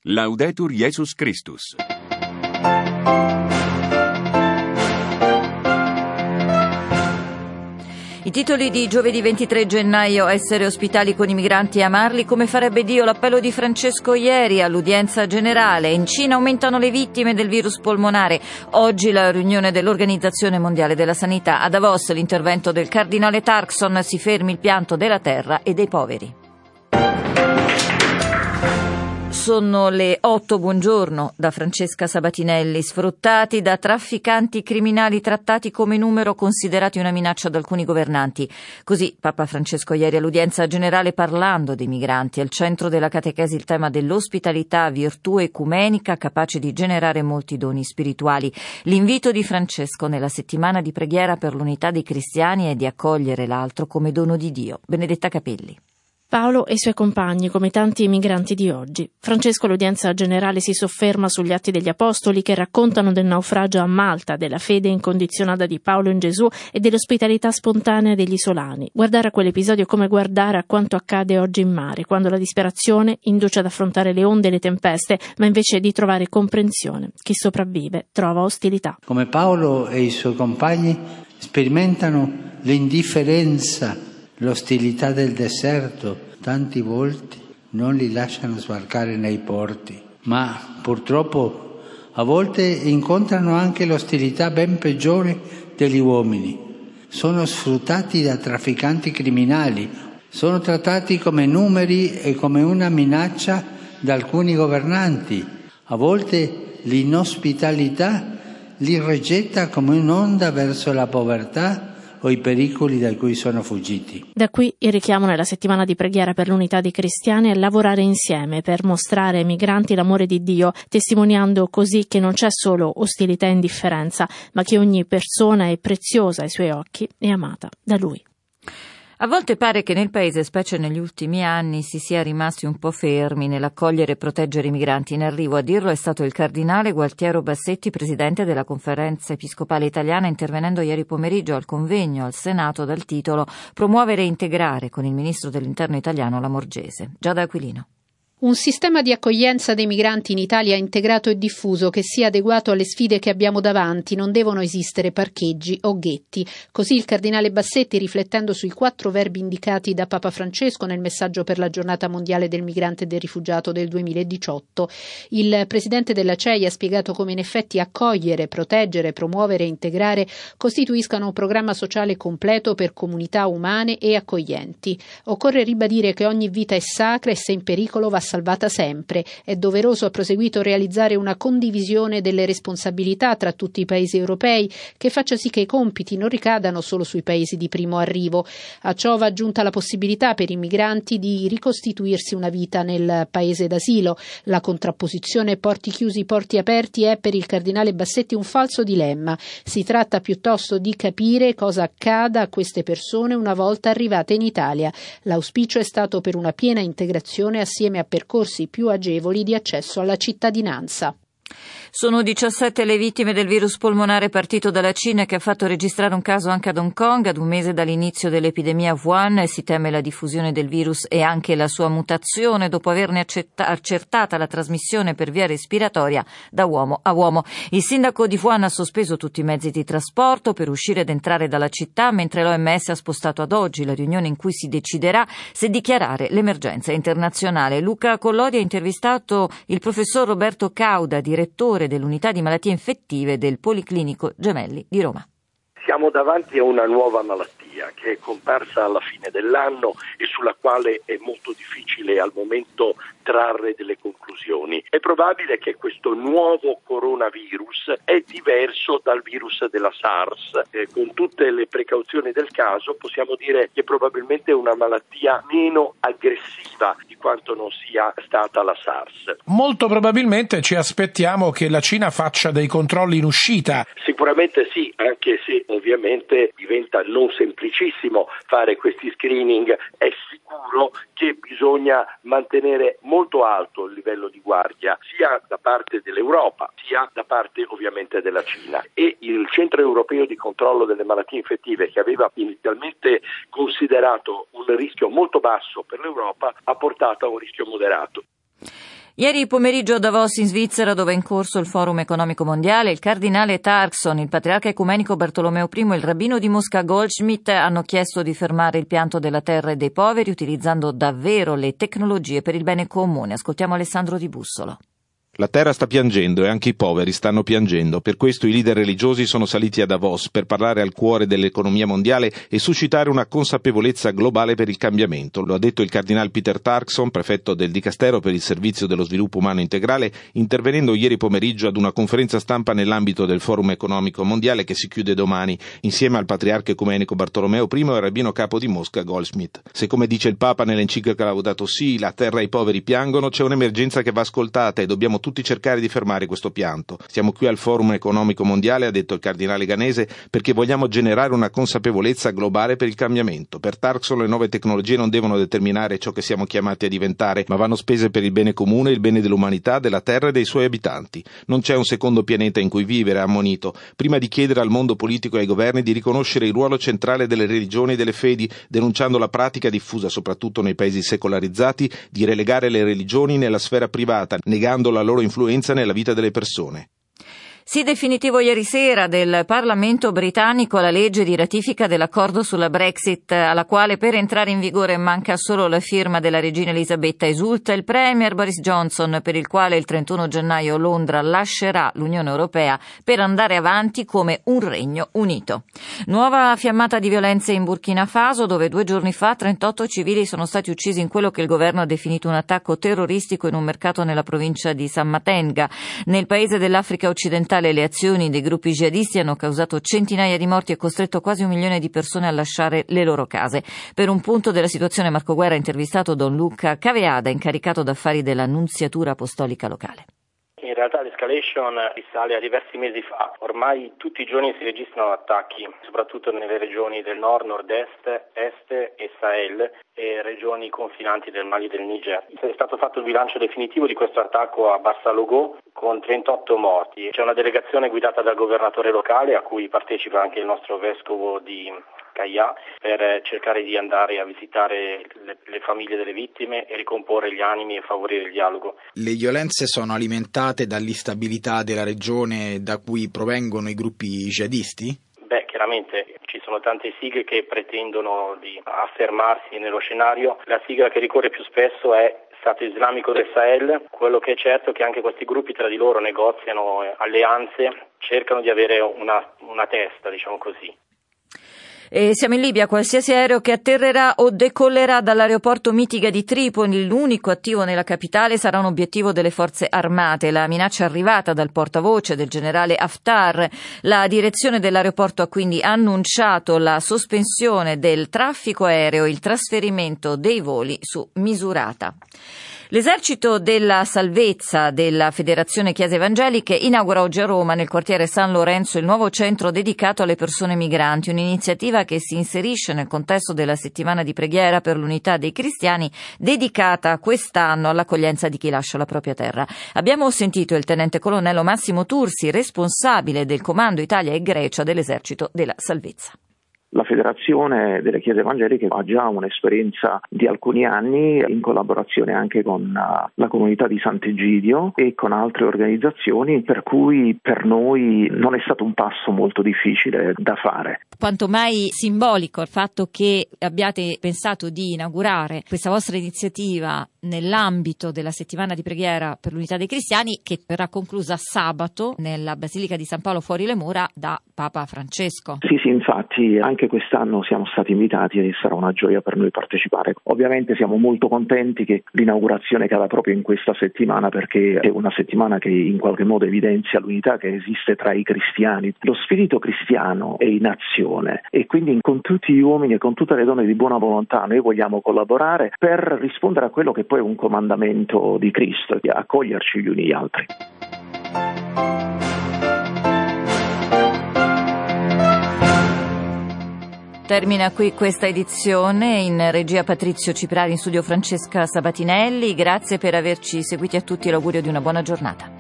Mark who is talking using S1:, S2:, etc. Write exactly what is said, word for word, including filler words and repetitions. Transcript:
S1: Laudetur Jesus Christus.
S2: I titoli di giovedì ventitré gennaio: essere ospitali con i migranti e amarli come farebbe Dio, l'appello di Francesco ieri all'udienza generale. In Cina aumentano le vittime del virus polmonare. Oggi la riunione dell'Organizzazione Mondiale della Sanità. A Davos l'intervento del cardinale Turkson: si fermi il pianto della terra e dei poveri. Sono le otto, buongiorno, da Francesca Sabatinelli. Sfruttati da trafficanti criminali, trattati come numero, considerati una minaccia da alcuni governanti. Così Papa Francesco ieri all'udienza generale, parlando dei migranti. Al centro della catechesi il tema dell'ospitalità, virtù ecumenica capace di generare molti doni spirituali. L'invito di Francesco nella settimana di preghiera per l'unità dei cristiani è di accogliere l'altro come dono di Dio. Benedetta Capelli.
S3: Paolo e i suoi compagni, come tanti migranti di oggi. Francesco all'udienza generale si sofferma sugli Atti degli Apostoli, che raccontano del naufragio a Malta, della fede incondizionata di Paolo in Gesù e dell'ospitalità spontanea degli isolani. Guardare a quell'episodio è come guardare a quanto accade oggi in mare, quando la disperazione induce ad affrontare le onde e le tempeste, ma invece di trovare comprensione, chi sopravvive trova ostilità.
S4: Come Paolo e i suoi compagni sperimentano l'indifferenza, l'ostilità del deserto, tanti volti non li lasciano sbarcare nei porti, ma purtroppo a volte incontrano anche l'ostilità ben peggiore degli uomini. Sono sfruttati da trafficanti criminali, sono trattati come numeri e come una minaccia da alcuni governanti. A volte l'inospitalità li rigetta come un'onda verso la povertà o i pericoli da cui sono fuggiti.
S3: Da qui il richiamo nella settimana di preghiera per l'unità dei cristiani a lavorare insieme per mostrare ai migranti l'amore di Dio, testimoniando così che non c'è solo ostilità e indifferenza, ma che ogni persona è preziosa ai suoi occhi e amata da Lui.
S2: A volte pare che nel Paese, specie negli ultimi anni, si sia rimasti un po' fermi nell'accogliere e proteggere i migranti in arrivo. A dirlo è stato il cardinale Gualtiero Bassetti, presidente della Conferenza Episcopale Italiana, intervenendo ieri pomeriggio al convegno al Senato dal titolo «Promuovere e integrare», con il ministro dell'Interno italiano Lamorgese. Giada Aquilino.
S5: Un sistema di accoglienza dei migranti in Italia integrato e diffuso, che sia adeguato alle sfide che abbiamo davanti. Non devono esistere parcheggi o ghetti. Così il cardinale Bassetti, riflettendo sui quattro verbi indicati da Papa Francesco nel messaggio per la giornata mondiale del migrante e del rifugiato del duemiladiciotto. Il presidente della C E I ha spiegato come in effetti accogliere, proteggere, promuovere e integrare costituiscano un programma sociale completo per comunità umane e accoglienti. Occorre ribadire che ogni vita è sacra e se in pericolo va salvata sempre. È doveroso, ha proseguito, realizzare una condivisione delle responsabilità tra tutti i paesi europei che faccia sì che i compiti non ricadano solo sui paesi di primo arrivo. A ciò va aggiunta la possibilità per i migranti di ricostituirsi una vita nel paese d'asilo. La contrapposizione porti chiusi, porti aperti è per il cardinale Bassetti un falso dilemma. Si tratta piuttosto di capire cosa accada a queste persone una volta arrivate in Italia. L'auspicio è stato per una piena integrazione assieme a percorsi più agevoli di accesso alla cittadinanza.
S2: Sono diciassette le vittime del virus polmonare partito dalla Cina, che ha fatto registrare un caso anche ad Hong Kong. Ad un mese dall'inizio dell'epidemia a Wuhan si teme la diffusione del virus e anche la sua mutazione dopo averne accetta- accertata la trasmissione per via respiratoria da uomo a uomo. Il sindaco di Wuhan ha sospeso tutti i mezzi di trasporto per uscire ed entrare dalla città, mentre l'O M S ha spostato ad oggi la riunione in cui si deciderà se dichiarare l'emergenza internazionale. Luca Collodi ha intervistato il professor Roberto Cauda, direttore dell'unità di malattie infettive del Policlinico Gemelli di Roma.
S6: Siamo davanti a una nuova malattia che è comparsa alla fine dell'anno e sulla quale è molto difficile al momento trarre delle conclusioni. È probabile che questo nuovo coronavirus è diverso dal virus della SARS. Eh, con tutte le precauzioni del caso possiamo dire che probabilmente è una malattia meno aggressiva di quanto non sia stata la SARS.
S7: Molto probabilmente ci aspettiamo che la Cina faccia dei controlli in uscita.
S6: Sicuramente sì, anche se ovviamente diventa non semplicissimo fare questi screening. È sicuro che bisogna mantenere molto alto il livello di guardia sia da parte dell'Europa sia da parte ovviamente della Cina, e il Centro Europeo di Controllo delle Malattie Infettive, che aveva inizialmente considerato un rischio molto basso per l'Europa, ha portato a un rischio moderato.
S2: Ieri pomeriggio a Davos in Svizzera, dove è in corso il Forum Economico Mondiale, il cardinale Tarkson, il patriarca ecumenico Bartolomeo I e il rabbino di Mosca Goldschmidt hanno chiesto di fermare il pianto della terra e dei poveri utilizzando davvero le tecnologie per il bene comune. Ascoltiamo Alessandro Di Bussolo.
S8: La terra sta piangendo e anche i poveri stanno piangendo. Per questo i leader religiosi sono saliti a Davos per parlare al cuore dell'economia mondiale e suscitare una consapevolezza globale per il cambiamento. Lo ha detto il cardinal Peter Tarkson, prefetto del Dicastero per il Servizio dello Sviluppo Umano Integrale, intervenendo ieri pomeriggio ad una conferenza stampa nell'ambito del Forum Economico Mondiale che si chiude domani, insieme al patriarca ecumenico Bartolomeo I e al rabbino capo di Mosca Goldschmidt. Se, come dice il Papa nell'enciclica Laudato Si, la terra e i poveri piangono, c'è un'emergenza che va ascoltata e dobbiamo tutti cercare di fermare questo pianto. Siamo qui al Forum Economico Mondiale, ha detto il cardinale ghanese, perché vogliamo generare una consapevolezza globale per il cambiamento. Per Tarkson le nuove tecnologie non devono determinare ciò che siamo chiamati a diventare, ma vanno spese per il bene comune, il bene dell'umanità, della terra e dei suoi abitanti. Non c'è un secondo pianeta in cui vivere, ha ammonito, prima di chiedere al mondo politico e ai governi di riconoscere il ruolo centrale delle religioni e delle fedi, denunciando la pratica diffusa soprattutto nei paesi secolarizzati di relegare le religioni nella sfera privata, negando la loro influenza nella vita delle persone.
S2: Sì, definitivo ieri sera del Parlamento britannico la legge di ratifica dell'accordo sulla Brexit, alla quale per entrare in vigore manca solo la firma della regina Elisabetta. Esulta il premier Boris Johnson, per il quale il trentuno gennaio Londra lascerà l'Unione Europea per andare avanti come un regno unito. Nuova fiammata di violenze in Burkina Faso, dove due giorni fa trentotto civili sono stati uccisi in quello che il governo ha definito un attacco terroristico in un mercato nella provincia di San Matenga. Nel paese dell'Africa occidentale le azioni dei gruppi jihadisti hanno causato centinaia di morti e costretto quasi un milione di persone a lasciare le loro case. Per un punto della situazione Marco Guerra ha intervistato Don Luca Caveada, incaricato d'affari della Nunziatura Apostolica locale.
S9: In realtà l'escalation risale a diversi mesi fa. Ormai tutti i giorni si registrano attacchi, soprattutto nelle regioni del nord, nord-est, est e Sahel e regioni confinanti del Mali e del Niger. È stato fatto il bilancio definitivo di questo attacco a Bassalogo con trentotto morti. C'è una delegazione guidata dal governatore locale a cui partecipa anche il nostro vescovo di Kaya per cercare di andare a visitare le, le famiglie delle vittime e ricomporre gli animi e favorire il dialogo.
S10: Le violenze sono alimentate dall'instabilità della regione da cui provengono i gruppi jihadisti?
S9: Beh, chiaramente ci sono tante sigle che pretendono di affermarsi nello scenario. La sigla che ricorre più spesso è Stato Islamico del Sahel. Quello che è certo è che anche questi gruppi tra di loro negoziano alleanze, cercano di avere una, una testa, diciamo così.
S2: E siamo in Libia. Qualsiasi aereo che atterrerà o decollerà dall'aeroporto Mitiga di Tripoli, l'unico attivo nella capitale, sarà un obiettivo delle forze armate. La minaccia arrivata dal portavoce del generale Haftar. La direzione dell'aeroporto ha quindi annunciato la sospensione del traffico aereo e il trasferimento dei voli su misurata. L'esercito della salvezza della Federazione Chiese Evangeliche inaugura oggi a Roma, nel quartiere San Lorenzo, il nuovo centro dedicato alle persone migranti, un'iniziativa che si inserisce nel contesto della settimana di preghiera per l'unità dei cristiani, dedicata quest'anno all'accoglienza di chi lascia la propria terra. Abbiamo sentito il tenente colonnello Massimo Tursi, responsabile del Comando Italia e Grecia dell'Esercito della Salvezza.
S11: La Federazione delle Chiese Evangeliche ha già un'esperienza di alcuni anni in collaborazione anche con la comunità di Sant'Egidio e con altre organizzazioni, per cui per noi non è stato un passo molto difficile da fare.
S2: Quanto mai simbolico il fatto che abbiate pensato di inaugurare questa vostra iniziativa nell'ambito della settimana di preghiera per l'unità dei cristiani, che verrà conclusa sabato nella Basilica di San Paolo fuori le mura da Papa Francesco.
S11: Sì, sì, infatti anche quest'anno siamo stati invitati e sarà una gioia per noi partecipare. Ovviamente siamo molto contenti che l'inaugurazione cada proprio in questa settimana, perché è una settimana che in qualche modo evidenzia l'unità che esiste tra i cristiani. Lo spirito cristiano è in azione e quindi con tutti gli uomini e con tutte le donne di buona volontà noi vogliamo collaborare per rispondere a quello che poi è un comandamento di Cristo, di accoglierci gli uni gli altri.
S2: Termina qui questa edizione. In regia Patrizio Ciprari, in studio Francesca Sabatinelli. Grazie per averci seguiti a tutti e l'augurio di una buona giornata.